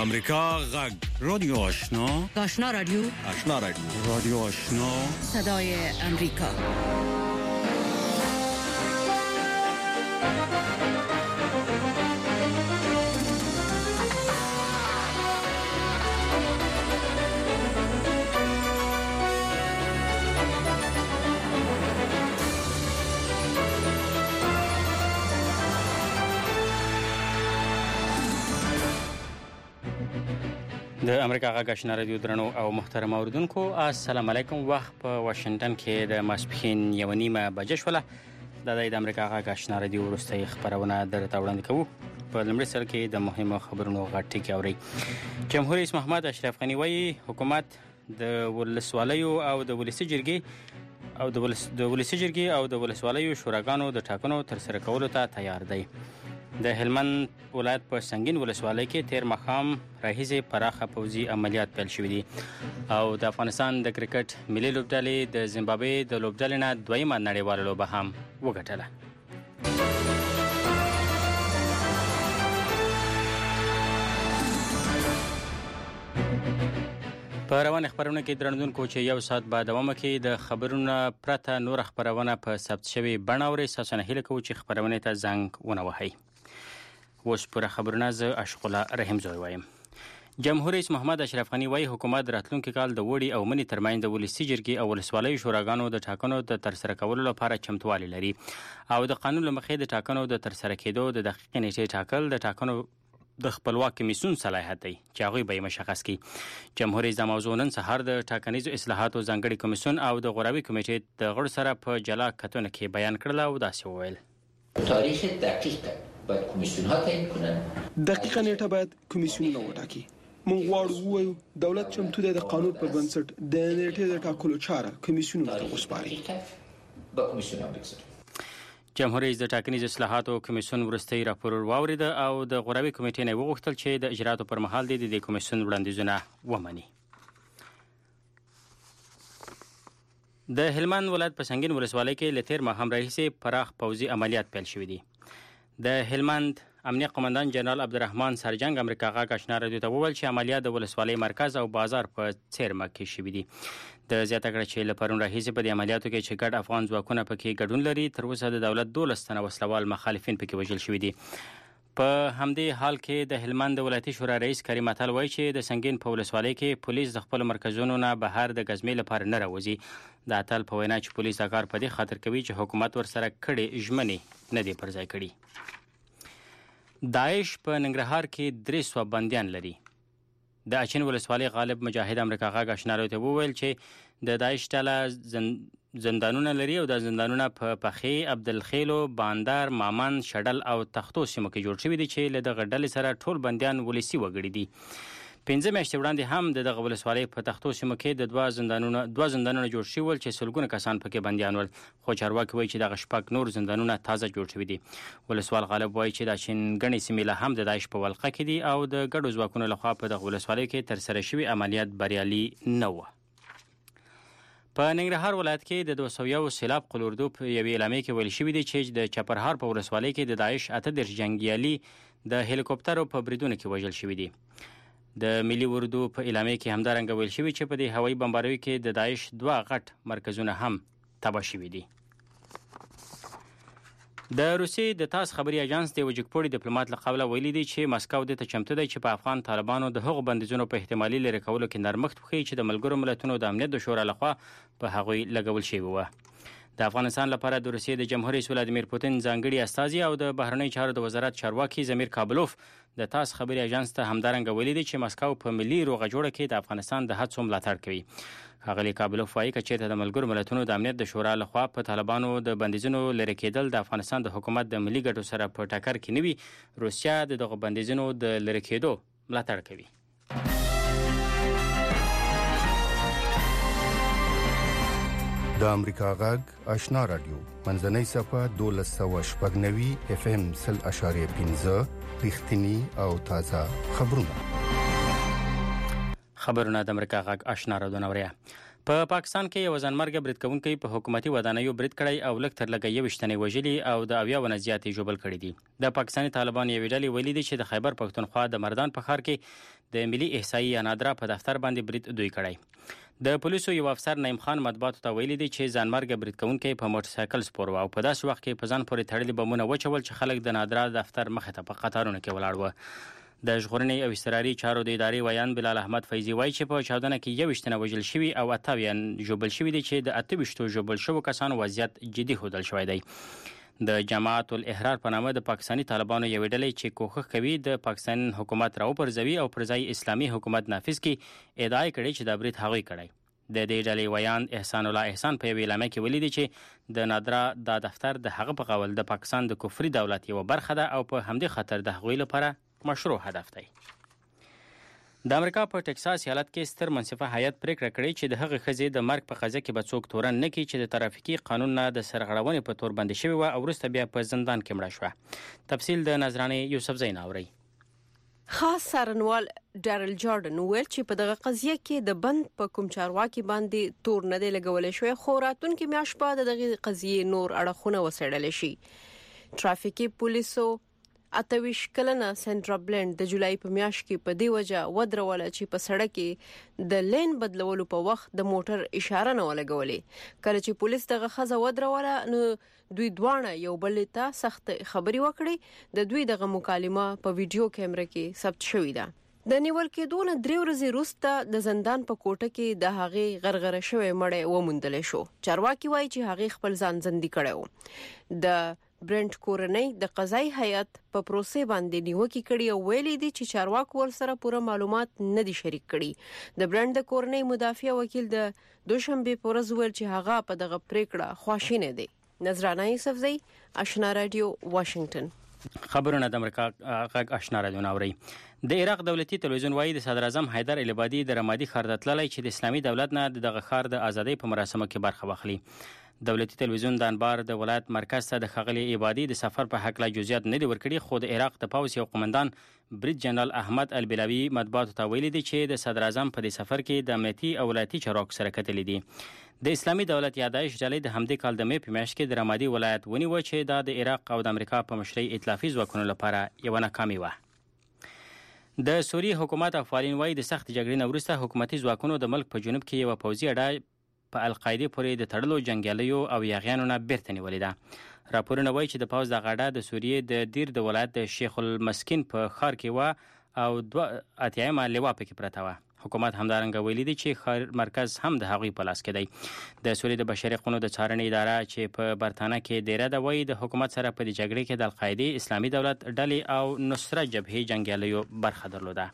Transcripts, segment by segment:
امریکا غږ رادیو آشنا رادیو رادیو آشنا صدای امریکا. د امریکا غږ آشنا رادیو درنو او محترم اوریدونکو السلام علیکم. وخت په واشنگټن کې د ماسپښین 1:30 بجې شوله. د امریکا غږ آشنا رادیو وروستۍ خبرونه درته وړاندې کوو. په لومړي سر کې د مهمو خبرونو غټ ټکی اوري. جمهور رئیس محمد اشرف غنی وايي حکومت د ولسوالیو او د ولسي جرګې او د ولسوالیو شوراګانو د ټاکنو تر سره کولو ته تیار دی. د هلمند ولایت په سنگین ولسوالۍ کې تیر ماښام راهیسې پراخه پوځي عملیات پیل شوي دي او د افغانستان د کرکټ ملي لوبډلې د زیمبابوې د لوبډلې نه دویمه نړیواله لوبه هم وګټله. په روان خبرونه کې درنوونکو چې یو ساعت بعد دوام کې د خبرونه پرته نور خبرونه په ثبت شوی بڼه اوري. ساسونه هیله کوو چې خبرونه ته زنګ ونه وهي. اوس پر خبرونه ز اشغله رحیم زوی وایم. جمهور رئیس محمد اشرف غنی وايي حکومت راتلونکي کال د وړي او منی ترمنځ د ولسي جرګې او ولسوالیو شوراګانو د ټاکنو د ترسره کولو لپاره چمتووالی لري او د قانون لمخې د ټاکنو د ترسره کېدو د دقیق نیټې ټاکل د ټاکنو د خپلواک کمیسیون صلاحیت دی چې هغه به مشخص کړي. جمهور رئیس د موضوع نن سهار د ټاکنیزو اصلاحاتو ځانګړي کمیسیون او د غوراوي کمیټې د غړو سره په جلا کتنه کې بیان کړل او داسې وویل: تاریخ دقیق باید کمیسیون ها تعیین کنن. دقیقه نیټه باید کمیسیونونه وټاکي. موږ غواړو وایو دولت چمتو دی د قانون پر بنسټ د نیټې د ټاکلو چاره کمیسیونونو ته وسپاري. با کمیسیون هم بگذاریم. جمهور رئیس د ټاکنیز اصلاحاتو کمیسیون ورستۍ راپور واورید او د غوراوي کمیټې نه وغوښتل چې د اجراتو پر مهال د کمیسیون وړاندیزونه ومني. د هلمند ولایت په سنگین ولسوالۍ کې لتیر ماښام راهیسې پراخ پوځي عملیات پیل شوي دي. د هلمند امنیه قومندان جنرال عبدالرحمن سرجنګ امریکا غږ آشنا رادیو ته وویل چې عملیات د ولسوالۍ مرکز او بازار په څیرمه کې شوي دي. د زیاته کړه چې له پرون راهیسې په دې عملیاتو کې چې ګډ افغان ځواکونه پکې ګډون لري تر اوسه د دولت 12 تنه وسلوال مخالفین پکې وژل شوي دي. په همدې حال کې د هلمند ولایتي شورا رئیس کریم اتل وایي چې د سنگین په ولسوالۍ کې پولیس د خپل مرکزونو نه بهر د غزمې لپاره نه راوځي. د اتل په وینا چې پولیس دا کار په دې خاطر کوي چې حکومت ورسره کړي ژمنې نه دی پر ځای کړي. داعش په ننګرهار کې 300 بنديان لري. د اچین ولسوالۍ غالب مجاهد امریکا غږ آشنا رادیو ته وویل چې د داعش ډله زندانونه لري او د زندانونه په پخې عبدالخیلو باندار مامن شډل او تختو سیمو کې جوړ شوي دي چې له دغه ډلې سره ټول بنديان ولسی وګړي دي. 15 میاشتې وړاندې هم د دغه ولسوالۍ په تختو سیمو کې د دوه زندانونه جوړ شوي ول چې سلګونه کسان پکې بنديان ول، خو چارواکي وایي چې دغه شپږ نور زندانونه تازه جوړ شوي دي. ولسوال غالب وایي چې د چین غني سیمې له هم د داعش په ولقه کې دي او د ګډو ځواکونو لخوا په دغه ولسوالۍ کې تر سره شوي عملیات بریالي نه و. په ننګرهار ولایت کې د 201 سیلاب قلوردو په یوې اعلامیه کې ویل شوي دي چې د چپرهار په ولسوالۍ کې د داعش 38 جنگیالي د هلیکوپټرو په بریدونو کې وژل شوي دي. د ملي اردو په اعلامیه کې همدارنګه ویل شوي چې په دې هوایي بمباروي کې د داعش 2 غټ مرکزونه هم تباه شوي دي. د روسیې د تاس خبري اژانس د وجګپوړي ډیپلوماټ له قوله ویلي دی چې مسکو د چمتو دی چې په افغان طالبانو د هغو بندیزونو په احتمالي لري کولو کې نرمښت وکړي چې د ملګرو ملتونو د امنیت د شورا لخوا په هغوی لګول شوی و. د افغانستان لپاره د روسیې د جمهور رئیس ولادیمیر پوتین ځانګړي استازي او د بهرنی چارو د وزارت چارواکي زمیر کابلوف د تاس خبري اژانس ته همدارنګه ویلي دی چې مسکو په ملي روغه جوړه کې د افغانستان د هڅو ملاتړ کوي. ښاغلي کابلوف وایي چې چېرته د ملګرو ملتونو د امنیت د شورا لخوا په طالبانو د بندیزونو لري کېدل د افغانستان د حکومت د ملي ګټو سره په ټکر کې نه وي، روسیا د دغه بندیزونو د لري کېدو ملاتړ کوي. د امریکا غږ آشنا رادیو منځنۍ صفه 1290 FM 0.15 رښتینی او تازه خبرونه د امریکا غږ آشنا رادیو نوریا. په پاکستان کې یو ځانمرګه برید کوونکی په حکومتي ودانیو برید کړی او لږ تر لږه 20 تنې وژلي او د 80 ونه زیاتې ژوبل کړي دي. د پاکستاني طالبان یو ډلې ویلي دي چې د خیبر پښتونخوا د مردان په ښار کې د ملي احصایې نادرا په دفتر باندې برید دوی کړی. د پولیسو یو افسر نعیم خان مطبوعاتو ته ویلي دی چې ځانمرګه برید کوونکی په موټر سایکل سپور و او په داسې وخت کې په ځان پورې تړلي بمونه وچول چې خلک د نادرا دفتر مخې ته په قطارونو کې ولاړ و. د ژغورنې او اضطراري چارو د ادارې ویان بلال احمد فیضي وایي چې په چاودنه کې 21 تنه وژل شوي او 28 ژوبل شوي دي چې د 28 ژوبل شوو کسانو وضعیت جدي ښودل شوی دی. د جماعت الاحرار په نامه د پاکستاني طالبانو یو ډلې چې کوښښ کوي د پاکستان حکومت راوپرځوي او پر ځای اسلامي حکومت نافذ کړي ادعا کړې چې د برید هغوی کړی. د دې ډلې ویان احسان الله احسان په یوه اعلامیه کې ولیدي چې د نادرا د دفتر د هغه په قول د پاکستان د کفري دولت یو برخه ده او په همدې خاطر د هغوی لپاره مشروع هدف دی. د امریکا په ټکساس ایالت کې ستر منصفه هیئت پریکړه کړې چې د هغه ښځې د مرګ په قضیه کې به څوک تورن نه کړي چې د ترافیکي قانون نه د سرغړونې په تور بندي شوې وه او وروسته بیا په زندان کې مړه شوه. تفصیل د نظرانې یوسفزۍ اوري. خاص څارنوال ډارل جارډن ویل چې په دغه قضیه کې د بند په کوم چارواکي باندې تور نه دی لګولې شوی خو راتلونکي میاشت په دغه قضیه نور اړخونه وڅېړل شي. ټرافیکي پولیسو 28 کلنه سنټرا بلند د جولای په میاشت کې په دی وجه ودروله چې په سړک کې د لین بدلولو په وخت د موټر اشاره نه ولګولې. کله چې پولیس دغه خزه ودروله نو دوی دوانه یو بل ته سخت خبري وکړي. د دوی دغه مکالمه په ویډیو کیمرا کې ثبت شوې ده. د نیول کېدو نه 3 ورځې وروسته د زندان په کوټه کې د هغې غرغره شوی مړی وموندل شو. چارواکي وایي چې هغې خپل ځان زندي کړی و. د برنت کورنۍ د قضایي هیئت په پروسې باندې نیوکه کړې او ویلي دي چې چارواکو ورسره پوره معلومات نه دي شریک کړي. د برنت د کورنۍ مدافع وکیل د دوشنبه په ورځ ویل چې هغه په دغه پریکړه خواشینه دي. نظرانه یوسفزۍ، آشنا رادیو، واشنگټن. خبرونه د امریکا غږ آشنا رادیو اوري. د عراق دولتي تلویزیون وایي د صدر اعظم حیدر العبادي د رمادي ښار ته تللی چې د اسلامي دولت نه دغه ښار د ازادۍ په مراسمو کې برخه واخلي. دولتي تلویزیون د انبار د ولایت مرکز ته د ښاغلي عبادي د سفر په حق لا جزئیات نه دي ورکړي خو د عراق د پوځ یو قومندان برید جنرال احمد البلاوي مطبوعاتو ته ویلي دي چې د صدر اعظم په دې سفر کې د امنیتي او ولایتي چارواکو سره کتلي دي. د اسلامي دولت یادایش ډلې د همدې کال د مې په میاشت کې د رمادي ولایت ونیوه چې دا د عراق او د امریکا په مشرۍ ائتلافي ځواکونو لپاره یو ناکامي وه. د سوریې حکومت افغانین وایي د سخت جګړې نه وروسته حکومتي ځواکونو د ملک په جنوب کې یو پوځي اډه په القاعده پورې د تړلو جنگیالیو او یاغیانو نه بیرته نیولې ده. راپورونه وایي چې د پوځ د غاډه د سوریې د دیر د ولایت د شیخ المسکین په ښار کې و او 2 لیوا پکې پرته وه. حکومت همدارنګه ویلي دی چې ښار مرکز هم د هغوی په لاس کې دی. د سوریې د بشري حقوقو د څارنې اداره چې په برتانه کې ډیره ده وایي د حکومت سره په دې جګړې کې د القاعده، اسلامي دولت ډلې او نصرت جبهې جنگیالیو برخه درلوده.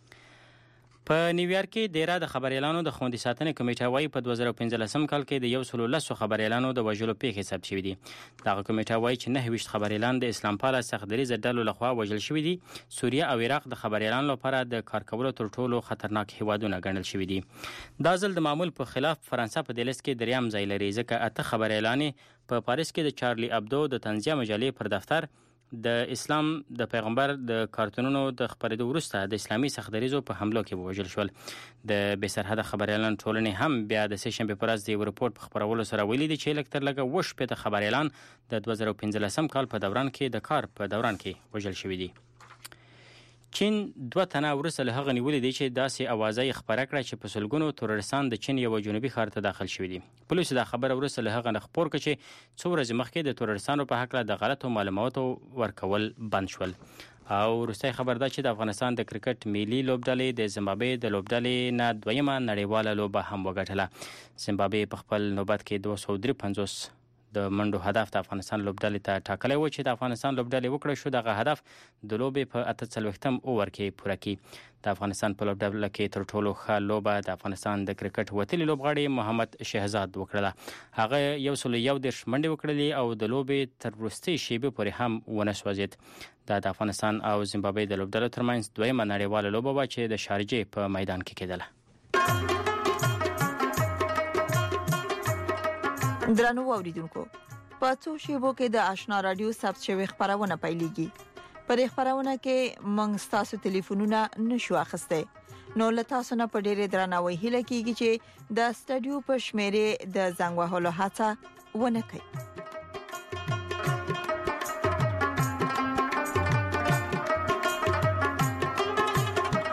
په نیویارک کې ډیره د خبريالانو د خوندي ساتنې کمیټه وایي په 2015 کال کې د 110 خبريالانو د وژلو پیښې ثبت شوې دي. دغه کمیټه وایي چې 29 خبريالان د اسلام پاله سختدریزه ډلو لخوا وژل شوي دي. سوریه او عراق د خبريالانو لپاره د کار کولو تر ټولو خطرناک هیوادونه ګڼل شوي دي. دا ځل د معمول په خلاف فرانسه په دې لیست کې دریم ځای لري ځکه 8 خبريالانې په پاریس کې د چارلی ابدو د طنزیه مجلې پر دفتر د اسلام د پیغمبر د کارتونونو د خبرېدو وروسته د اسلامي سختدریزو په حملو کې وژل شول. د بې سرحده خبريالان ټولنې هم بیا د سه شنبه پر ورځ د یو رپورت په خبرولو سره ویلي دي چې لکتر لګه وش په خبريالان د 2015 کال په دوران کې د کار په دوران کې وژل شوي دي. چین 2 تنه وروسته له هغه نیولې دي چې داسې اوازې خبره کړه چې په سلګونو ترورستان د چین یو جنوبي ښار ته داخل شوي دي. پولیسو دا خبره وروسته له هغه نه خبر کړ چې څو ورځې مخکې د ترورستانو په حق د غلطو معلوماتو ورکول بند شول. او وروستۍ خبر دا چې د افغانستان د کرکټ ملي لوبډلې د زیمبابوې د لوبډلې نه دویمه نړیواله لوبه هم وګټله. زیمبابوې په خپل نوبت کې 253 د منډو هدف د افغانستان لوبډلې ته ټاکلی و چې د افغانستان لوبډلې وکړه شو دغه هدف د لوبې په 48م اوور کې پوره کړي. د افغانستان په لوبډله کې تر ټولو ښه لوبه د افغانستان د کرکټ وتلي لوبغاړي محمد شهزاد وکړله. هغه 111 منډې وکړلې او د لوبې تر وروستۍ شیبې پورې هم ونه سوځید. دا د افغانستان او زیمبابوې د لوبډلو ترمنځ دویمه نړیواله لوبه وه چې د شارجې په میدان کې کېدله. درنو اوریدونکو، په څو شیبو کې د آشنا رادیو ثبت شوی خبرونه پیلېږي. پر خبرونه کې موږ تاسو ټلیفونونه نشو اخیسته. نو له تاسو نه په ډېر درناوي هیله کیږي چې د سټډیو په شمیره د زنګ وهلو هڅه ونه کړئ.